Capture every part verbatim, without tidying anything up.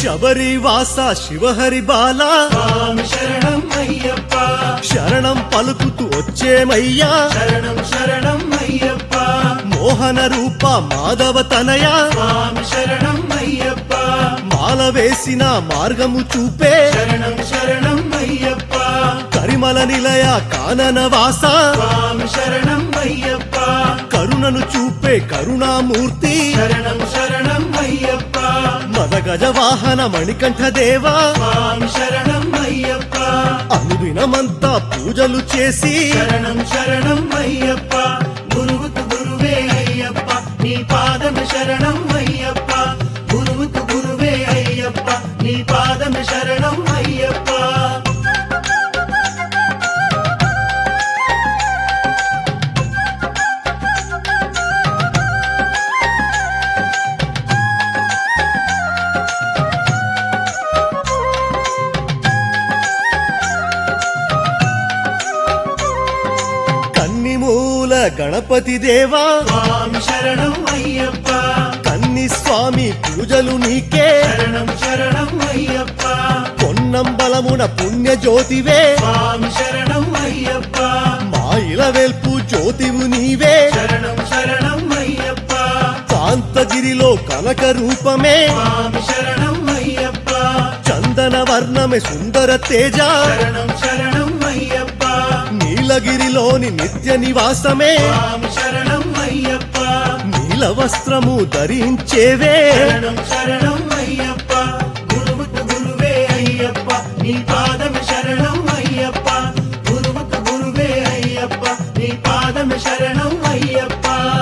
శబరివాస శివహరి బాల స్వామి శరణం అయ్యప్ప శరణం పలుకుతూ వచ్చేమయ్యా శరణం శరణం అయ్యప్ప మోహన రూప మాధవ తనయ స్వామి శరణం అయ్యప్ప మాల వేసిన మార్గము చూపే శరణం శరణం అయ్యప్ప కరిమల నిలయ కానన వాస స్వామి శరణం అయ్యప్ప కరుణను చూపే కరుణామూర్తి శరణం శరణం అయ్యప్ప మదగజ వాహన మణికంఠ దేవా స్వామి శరణం అయ్యప్ప అనుదినమంతా పూజలు చేసి శరణం శరణం అయ్యప్ప గురువుకు గురువే అయ్యప్ప నీ పాదం శరణం అయ్యప్ప గురువుకు గురువే అయ్యప్ప నీ పాదం శరణం అయ్యప్ప కన్నిమూల గణపతి దేవా స్వామి శరణం అయ్యప్ప కన్ని స్వామి పూజలు నీకే శరణం శరణం అయ్యప్ప పొన్నంబలమున పుణ్య జ్యోతివే స్వామి శరణం అయ్యప్ప మా ఇలవెల్పు జ్యోతివు నీవే శరణం శరణం అయ్యప్ప కాంతగిరిలో కనక రూపమే స్వామి శరణం అయ్యప్ప చందన వర్ణమే సుందర తేజ శరణం శరణం అయ్యప్ప నీలగిరిలోని నిత్య నివాసమే స్వామి శరణం అయ్యప్ప నీల వస్త్రము ధరించేవే శరణం శరణం అయ్యప్ప గురువుకు గురువే అయ్యప్ప నీ పాదం శరణం అయ్యప్ప గురువుకు గురువే అయ్యప్ప నీ పాదం శరణం అయ్యప్ప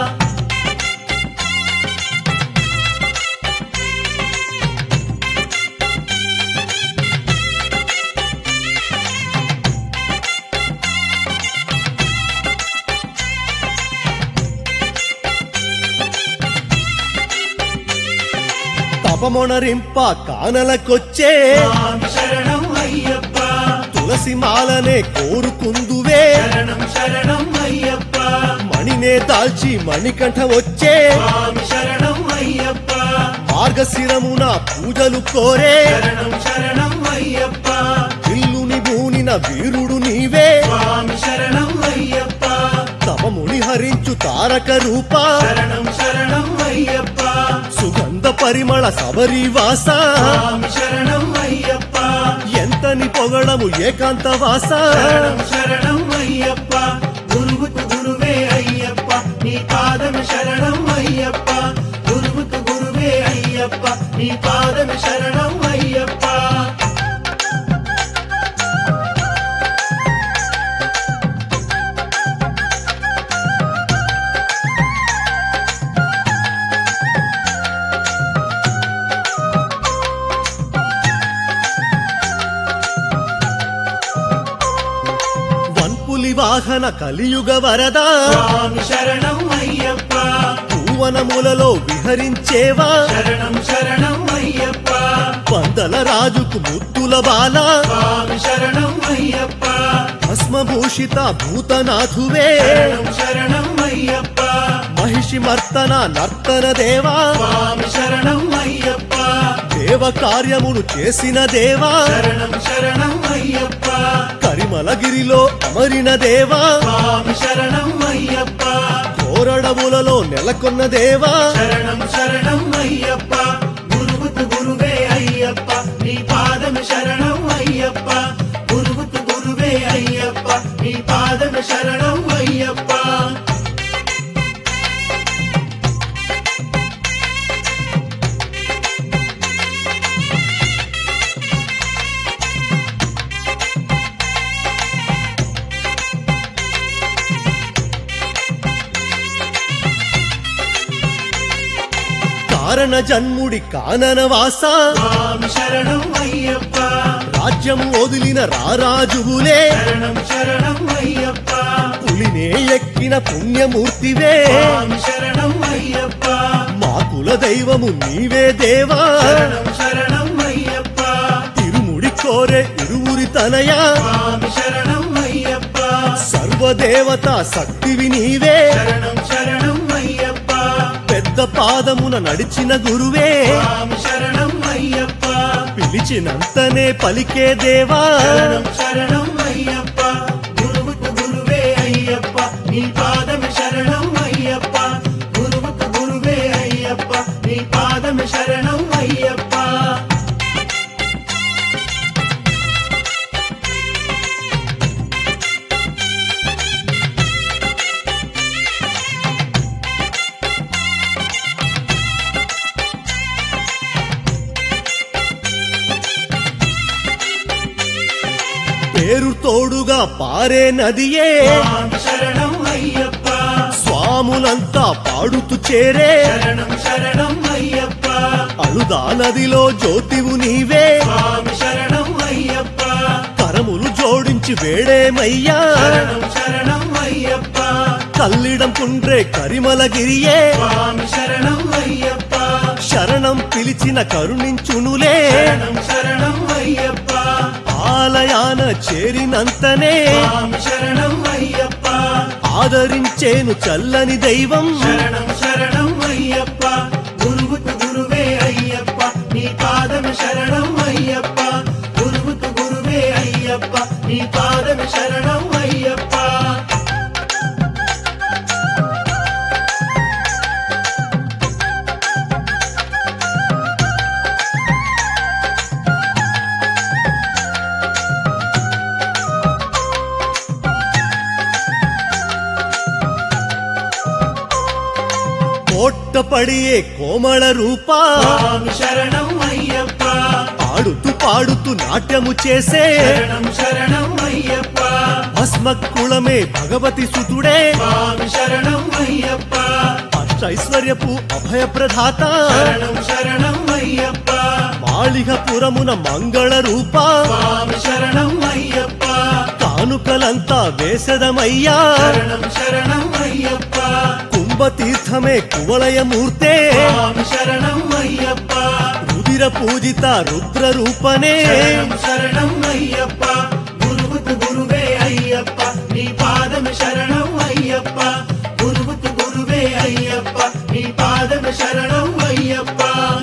తపమొనరింప కానలకొచ్చే స్వామి శరణం అయ్యప్ప తులసి మాలనే కోరుకుందువే శరణం శరణం అయ్యప్ప మణినే దాల్చి మణికంఠ వచ్చే స్వామి శరణం అయ్యప్ప మార్గశిరమున పూజలు కోరే శరణం శరణం అయ్యప్ప ఇల్లుని బూనిన వీరుడు నీవే స్వామి శరణం అయ్యప్ప తపముని హరించు తారక రూప శరణం శరణం అయ్యప్ప సుగంధ పరిమళ శబరివాస స్వామి శరణం అయ్యప్ప ఎంతని పొగడము ఏకాంత వాస శరణం శరణం అయ్యప్ప గురువుకు గురువే అయ్యప్ప నీ పాదం శరణం అయ్యప్ప గురువుకు గురువే అయ్యప్ప నీ పాదం శరణం అయ్యప్ప వన్పులి వాహన కలియుగ వరద స్వామి శరణం అయ్యప్ప భువనములలో విహరించేవా శరణం శరణం అయ్యప్ప పందల రాజుకు ముద్దుల బాల స్వామి శరణం అయ్యప్ప భస్మభూషిత భూతనాథువే శరణం శరణం అయ్యప్ప మహిషి మర్తన నర్తన దేవా స్వామి శరణం అయ్యప్ప దేవ కార్యమును చేసిన దేవా శరణం శరణం అయ్యప్ప కరిమలగిరిలో అమరిన దేవా స్వామి శరణం అయ్యప్ప కోరడములలో నెలకొన్న దేవా శరణం శరణం అయ్యప్ప గురువుకు గురువే అయ్యప్ప నీ పాదం శరణం అయ్యప్ప గురువుకు గురువే అయ్యప్ప నీ పాదం శరణం అయ్యప్ప కారణ జన్ముడి కానన వాస స్వామి శరణం అయ్యప్ప రాజ్యము వదిలిన రారాజువులే శరణం శరణం అయ్యప్ప పులినే ఎక్కిన పుణ్యమూర్తివే స్వామి శరణం అయ్యప్ప మా కుల దైవము నీవే దేవా శరణం శరణం అయ్యప్ప తిరుముడి కోరే ఇరువురి తనయ స్వామి శరణం అయ్యప్ప సర్వదేవత శక్తివి నీవే శరణం శరణం అయ్యప్ప పెద్ద పాదమున నడిచిన గురువే స్వామి శరణం అయ్యప్ప పిలిచినంతనే పలికే దేవా శరణం శరణం అయ్యప్ప గురువుకు గురువే అయ్యప్ప నీ పాదమే శరణం అయ్యప్ప గురువుకు గురువే అయ్యప్ప నీ పాదమే శరణం అయ్యప్ప పేరు తోడుగా పారే నదియే స్వామి శరణం అయ్యప్ప స్వాములంతా పాడుతూ చేరే శరణం శరణం అయ్యప్ప అలుదా నదిలో జ్యోతివు నీవే స్వామి శరణం అయ్యప్ప కరములు జోడించి వేడేమయ్యా శరణం శరణం అయ్యప్ప కల్లిడం కుండ్రే కరిమలగిరియే స్వామి శరణం అయ్యప్ప శరణం పిలిచిన కరుణించునులే శరణం శరణం అయ్యప్ప ఆలయాన చేరినంతనే స్వామి శరణం అయ్యప్ప ఆదరించేను చల్లని దైవం శరణం శరణం అయ్యప్ప గురువుకు గురువే అయ్యప్ప నీ పాదమే శరణం అయ్యప్ప గురువుకు గురువే అయ్యప్ప నీ పాదమే శరణం అయ్యప్ప కోట్టపడియే కోమళ రూపా స్వామి శరణం అయ్యప్ప పాడుతూ పాడుతూ నాట్యము చేసే శరణం శరణం అయ్యప్ప భస్మకుళమే భగవతి సుతుడే స్వామి శరణం అయ్యప్ప అష్టైశ్వర్యపు అభయ ప్రదాత శరణం శరణం అయ్యప్ప మాళిగపురమున మంగళ రూపా స్వామి శరణం అయ్యప్ప కానుకలంతా వేసదమయ్యా శరణం శరణం అయ్యప్ప కుంభతీర్థమే కువలయమూర్తే స్వామి శరణం అయ్యప్ప రుదిర పూజిత రుద్ర రూపనే శరణం శరణం అయ్యప్ప గురువుకు గురువే అయ్యప్ప నీ పాదమే శరణం అయ్యప్ప గురువుకు గురువే అయ్యప్ప నీ పాదమే శరణం అయ్యప్ప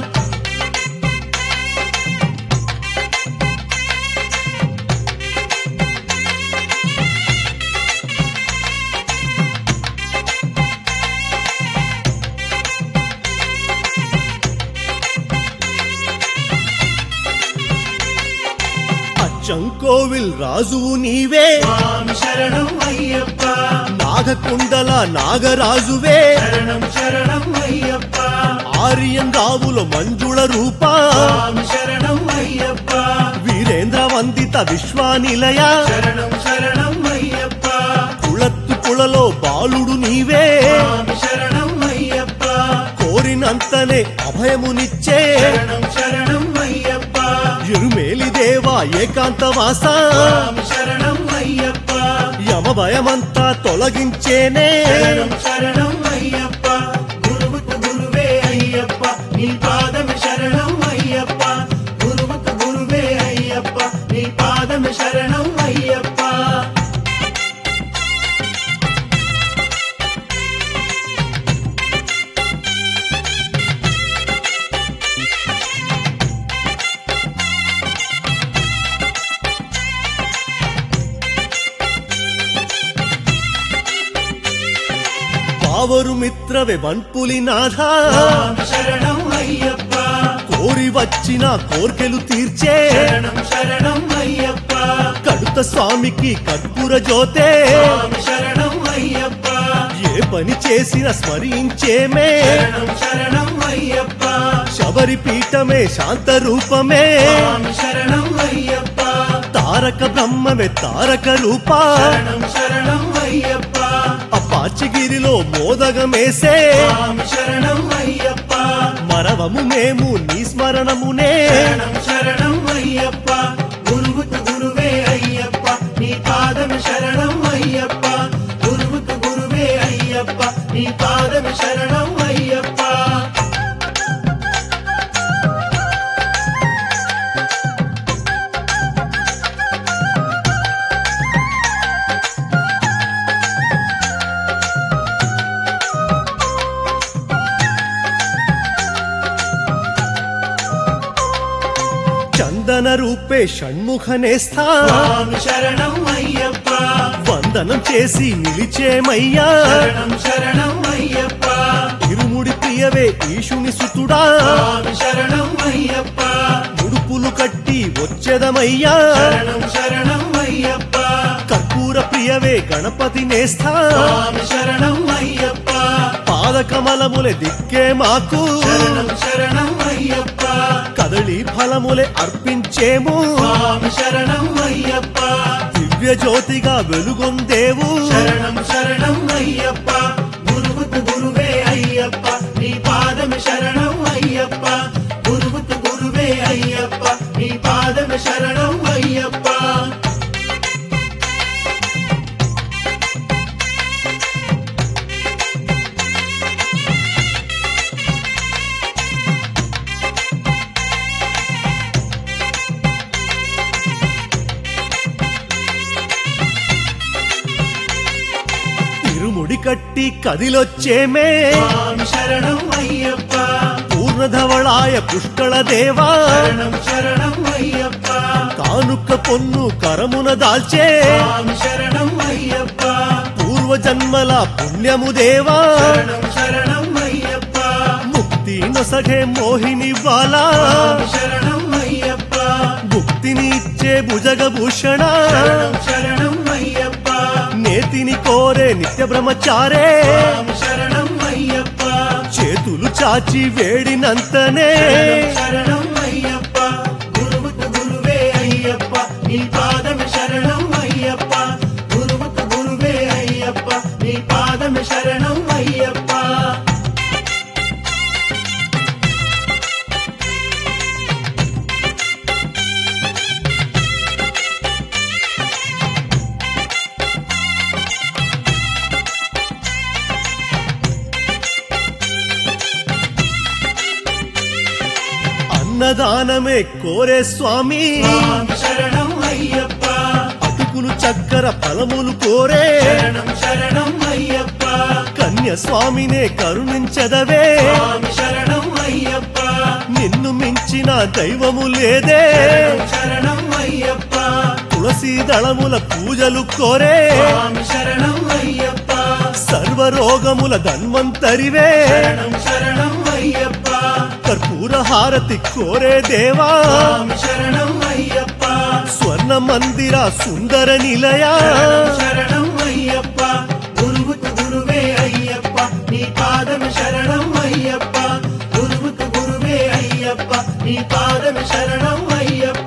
అచ్చంకోవిల్ రాజువు నీవే స్వామి శరణం అయ్యప్ప నాగకుండల నాగరాజువే శరణం శరణం అయ్యప్ప ఆర్యం రావుల మంజుళ రూపా స్వామి శరణం అయ్యప్ప వీరేంద్ర వందిత విశ్వానిలయ శరణం శరణం అయ్యప్ప కుళత్తు కుళలో బాలుడు నీవే స్వామి శరణం అయ్యప్ప కోరినంతనే అభయమునిచ్చే శరణం శరణం అయ్యప్ప ఎరుమేలి దేవా ఏకాంతవాస స్వామి శరణం అయ్యప్ప యమ భయమంతా తొలగించేనే శరణం శరణం అయ్యప్ప గురువుకు గురువే అయ్యప్ప నీ పాదమే శరణం అయ్యప్ప గురువుకు గురువే అయ్యప్ప నీ పాదమే శరణం అయ్యప్ప పావరు మిత్రవే వన్పులినాథ స్వామి శరణం అయ్యప్ప కోరి వచ్చిన కోర్కెలు తీర్చే శరణం శరణం అయ్యప్ప కడుత స్వామికి కర్పూర జ్యోతే స్వామి శరణం అయ్యప్ప ఏ పని చేసిన స్మరించేమే శరణం శరణం అయ్యప్ప శబరి పీఠమే శాంత రూపమే స్వామి శరణం అయ్యప్ప తారక బ్రహ్మమే తారక రూపా శరణం శరణం అయ్యప్ప అపాచిగిరిలో మోదగమేసే స్వామి శరణం అయ్యప్ప మరవము మేము నీ స్మరణమునే శరణం శరణం అయ్యప్ప గురువుకు గురువే అయ్యప్ప నీ పాదమే శరణం అయ్యప్ప గురువుకు గురువే అయ్యప్ప నీ పాదమే శరణం అయ్యప్ప వందన రూపే షణ్ముఖనేస్థా స్వామి శరణం అయ్యప్ప వందనం చేసి నిలిచేమయ్యా శరణం శరణం అయ్యప్ప ఇరుముడి ప్రియవే ఈశుని సుతుడా స్వామి శరణం అయ్యప్ప ముడుపులు కట్టి వచ్చెదమయ్యా శరణం శరణం అయ్యప్ప కర్పూర ప్రియవే గణపతి నేస్థా స్వామి శరణం అయ్యప్ప పాదకమలములే దిక్కే మాకు శరణం శరణం అయ్యప్ప కదళి ఫలములే అర్పించేము స్వామి శరణం అయ్యప్ప దివ్య జ్యోతిగా వెలుగొందేవు శరణం శరణం అయ్యప్ప గురువుకు గురువే అయ్యప్ప నీ పాదమే శరణం అయ్యప్ప గురువుకు గురువే అయ్యప్ప నీ పాదమే శరణం అయ్యప్ప ఇరుముడి కట్టి కదిలొచ్చేమే స్వామి శరణం అయ్యప్ప పూర్ణధవళాయ పుష్కళ దేవా శరణం శరణం అయ్యప్ప కానుక పొన్ను కరమున దాల్చే స్వామి శరణం అయ్యప్ప పూర్వ జన్మల పుణ్యము దేవా శరణం శరణం అయ్యప్ప ముక్తి నొసగే మోహిని బాలా స్వామి శరణం అయ్యప్ప ముక్తిని ఇచ్చే భుజగభూషణ శరణం శరణం అయ్యప్ప నేతిని కోరే నిత్య బ్రహ్మచారే స్వామి శరణం అయ్యప్ప చేతులు చాచి వేడినంతనే శరణం శరణం అయ్యప్ప గురువుకు గురువే అయ్యప్ప నీ పాదమే శరణం అయ్యప్ప గురువుకు గురువే అయ్యప్ప నీ పాదమే శరణం అయ్యప్ప అన్నదానమే కోరే స్వామి స్వామి శరణం అయ్యప్ప అటుకులు చక్కర ఫలములు కోరే శరణం శరణం అయ్యప్ప కన్య స్వామినే కరుణించదవే స్వామి శరణం అయ్యప్ప నిన్ను మించిన దైవము లేదే శరణం శరణం అయ్యప్ప తులసి దళముల పూజలు కోరే స్వామి శరణం అయ్యప్ప సర్వరోగముల ధన్వంతరివే శరణం శరణం అయ్యప్ప కర్పూర హారతి కోరే దేవా స్వామి శరణం అయ్యప్ప స్వర్ణ మందిర సుందర నిలయ శరణం శరణం అయ్యప్ప గురువుకు గురువే అయ్యప్ప నీ పాదమే శరణం అయ్యప్ప గురువుకు గురువే అయ్యప్ప నీ పాదమే శరణం అయ్యప్ప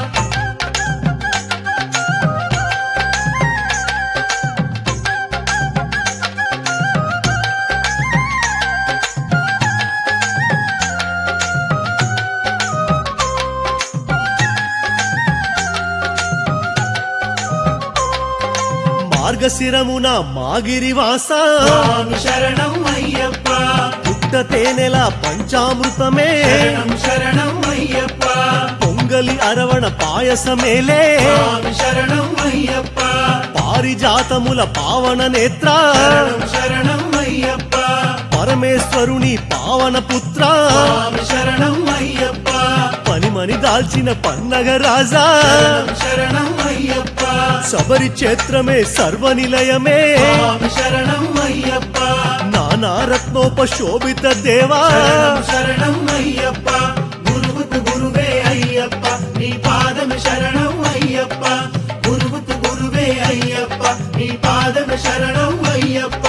మార్గశిరమున మాగిరివాస స్వామి శరణం అయ్యప్ప పుట్ట తేనెల పంచామృతమే శరణం శరణం అయ్యప్ప పొంగలి అరవణ పాయసమేలే స్వామి శరణం అయ్యప్ప పారిజాతముల పావన నేత్ర శరణం శరణం అయ్యప్ప పరమేశ్వరుని పావన పుత్ర స్వామి శరణం అయ్యప్ప పనిమని దాల్చిన పన్నగ రాజా శరణం శరణం అయ్యప్ప శబరి క్షేత్రమే సర్వనిలయమే స్వామి శరణం అయ్యప్ప నానా రత్నోపశోభిత దేవా శరణం శరణం అయ్యప్ప గురువుకు గురువే అయ్యప్ప నీ పాదమే శరణం అయ్యప్ప గురువుకు గురువే అయ్యప్ప నీ పాదమే శరణం అయ్యప్ప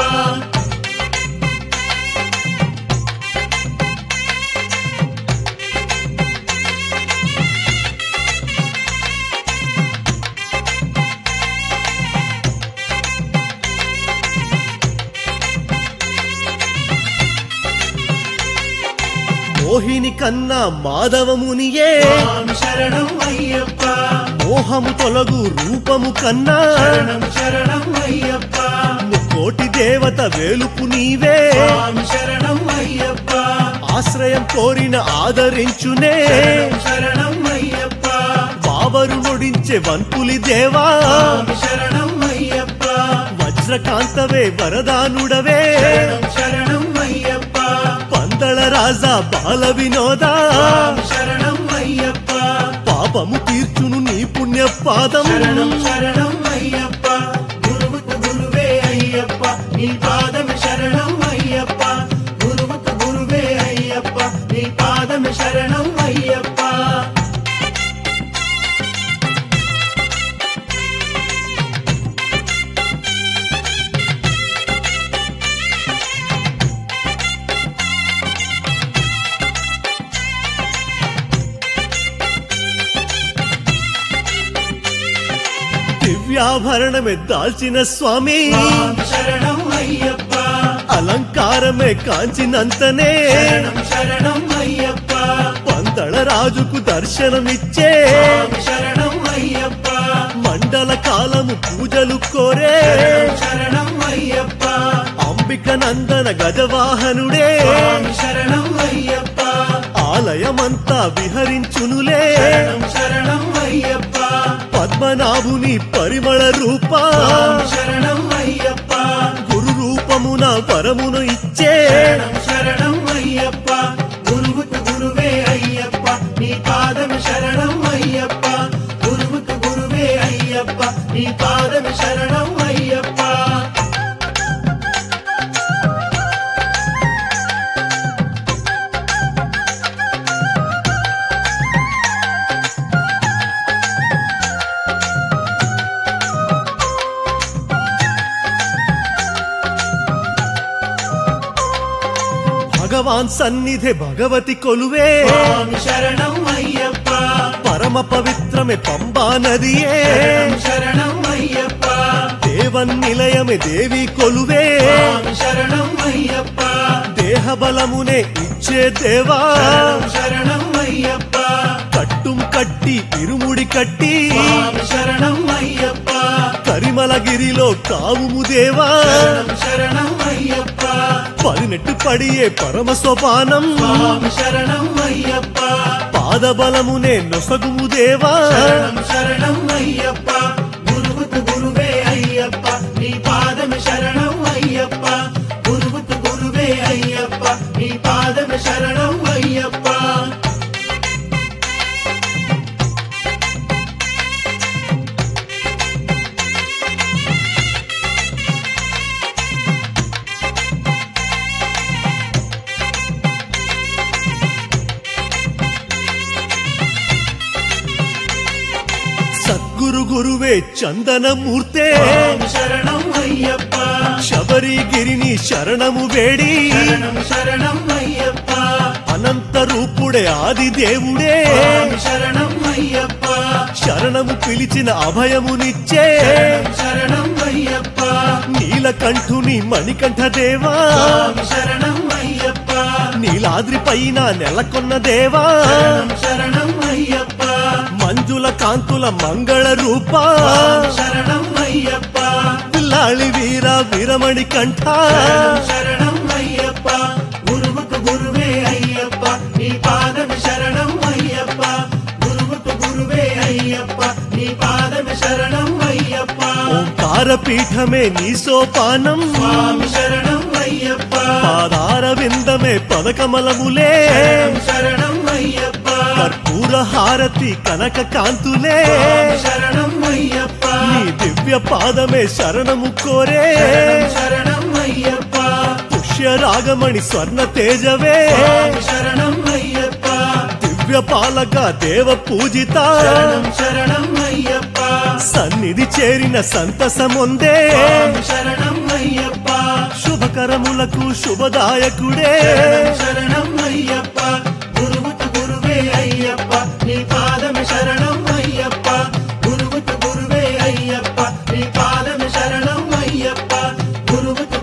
మోహిని కన్నా మాధవమునియే స్వామి శరణం అయ్యప్ప మోహము తొలగు రూపము కన్నా శరణం శరణం అయ్యప్ప కోటి దేవత వేలుపు నీవే స్వామి శరణం అయ్యప్ప ఆశ్రయం కోరిన ఆదరించునే శరణం శరణం అయ్యప్ప బాబరు నొడించే వన్పులి దేవా స్వామి శరణం అయ్యప్ప వజ్రకాంతవే వరదానుడవే శరణం శరణం అయ్యప్ప పందళ రాజా బాల వినోదా స్వామి శరణం అయ్యప్ప పాపము తీర్చును నీ పుణ్య పాదం శరణం శరణం అయ్యప్ప గురువుకు గురువే అయ్యప్ప నీ పాదమే శరణం అయ్యప్ప గురువుకు గురువే అయ్యప్ప నీ పాదమే శరణం అయ్యప్ప దివ్యాభరణమే దాల్చిన స్వామి స్వామి శరణం అయ్యప్ప అలంకారమే కాంచినంతనే శరణం శరణం అయ్యప్ప పందళ రాజుకు దర్శనమిచ్చే స్వామి శరణం అయ్యప్ప మండల కాలము పూజలు కోరే శరణం శరణం అయ్యప్ప అంబిక నందన గజవాహనుడే స్వామి శరణం అయ్యప్ప ఆలయమంతా విహరించునులే శరణం శరణం అయ్యప్ప పద్మనాభుని పరిమళ రూప స్వామి శరణం అయ్యప్ప గురు రూపమున వరమును ఇచ్చే శరణం శరణం అయ్యప్ప గురువుకు గురువే అయ్యప్ప నీ పాదమే శరణం అయ్యప్ప గురువుకు గురువే అయ్యప్ప నీ పాదమే శరణం అయ్యప్ప భగవాన్ సన్నిధి భగవతి కొలువే స్వామి శరణం అయ్యప్ప పరమ పవిత్రమే పంబా నదియే శరణం శరణం అయ్యప్ప దేవన్ నిలయమే దేవి కొలువే స్వామి శరణం అయ్యప్ప దేహ బలమునే ఇచ్చే దేవా శరణం శరణం అయ్యప్ప కట్టుం కట్టి ఇరుముడి కట్టి స్వామి శరణం అయ్యప్ప కరిమలగిరిలో కావుము దేవా శరణం శరణం అయ్యప్ప పదినెట్టు పడియే పరమ సోపానం స్వామి శరణం అయ్యప్ప పాదబలమునే నొసగుము దేవా శరణం శరణం అయ్యప్ప గురువుకు గురువే అయ్యప్ప నీ పాదమే శరణం అయ్యప్ప గురువుకు గురువే అయ్యప్ప నీ పాదమే శరణం అయ్యప్ప సద్గురు గురువే చందనమూర్తే స్వామి శరణం అయ్యప్ప శబరిగిరిని శరణము వేడి శరణం శరణం అయ్యప్ప అనంత రూపుడే ఆది దేవుడే స్వామి శరణం అయ్యప్ప శరణము పిలిచిన అభయమునిచ్చే శరణం శరణం అయ్యప్ప నీలకంఠుని మణికంఠ దేవా స్వామి శరణం అయ్యప్ప నీలాద్రి పైన నెలకొన్న దేవా శరణం శరణం అయ్యప్ప మంజుల కాంతుల మంగళ రూప స్వామి శరణం అయ్యప్ప పిల్లాళి వీర వీరమణి కంఠ శరణం శరణం అయ్యప్ప గురువుకు గురువే అయ్యప్ప నీ పాదమే శరణం అయ్యప్ప గురువుకు గురువే అయ్యప్ప నీ పాదమే శరణం అయ్యప్ప ఓంకార పీఠమే నీ సోపానం స్వామి శరణం అయ్యప్ప పాదార విందమే పదకమలములే శరణం శరణం అయ్యప్ప కర్పూర హారతి కనక కాంతులే స్వామి శరణం అయ్యప్ప నీ దివ్య పాదమే శరణము కోరే శరణం శరణం అయ్యప్ప పుష్య రాగమణి స్వర్ణ తేజవే స్వామి శరణం అయ్యప్ప దివ్య పాలక దేవ పూజిత శరణం శరణం అయ్యప్ప సన్నిధి చేరిన సంతసముందే స్వామి శరణం అయ్యప్ప శుభకరములకు శుభదాయకుడే శరణం శరణం అయ్యప్ప గురువుకు గురువే అయ్యప్ప నీ పాదమే శరణం అయ్యప్ప గురువుకు గురువే అయ్యప్ప నీ పాదమే శరణం అయ్యప్ప గురువుకు